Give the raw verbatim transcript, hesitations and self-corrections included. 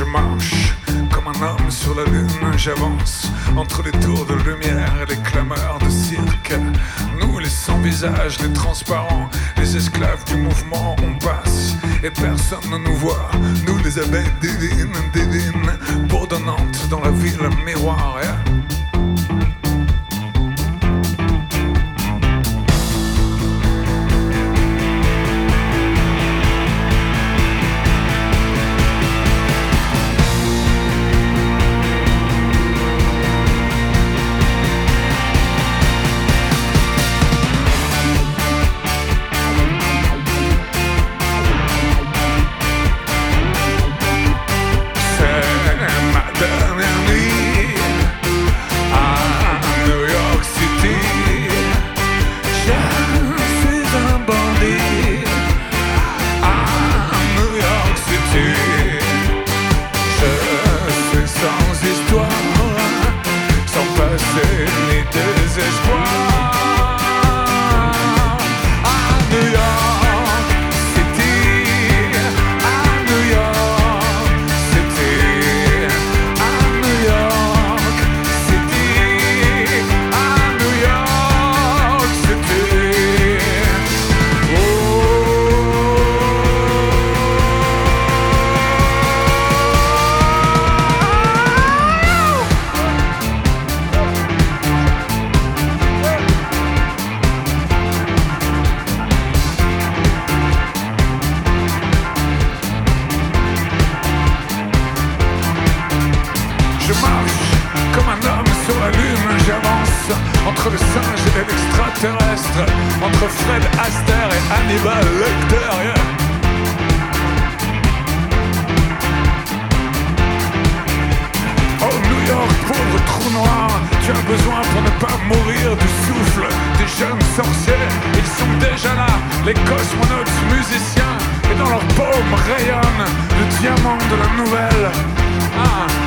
Je marche comme un homme sur la lune, j'avance entre les tours de lumière et les clameurs de cirque. Nous les sans visage, les transparents, les esclaves du mouvement, on passe et personne ne nous voit. Nous les abeilles divines, divines, bourdonnantes dans la ville miroir. Yeah. Entre le singe et l'extraterrestre, entre Fred Astaire et Hannibal Lecter, yeah. Oh New York, pauvre trou noir, tu as besoin pour ne pas mourir du souffle des jeunes sorciers. Ils sont déjà là, les cosmonautes musiciens, et dans leurs paumes rayonne le diamant de la nouvelle. Ah.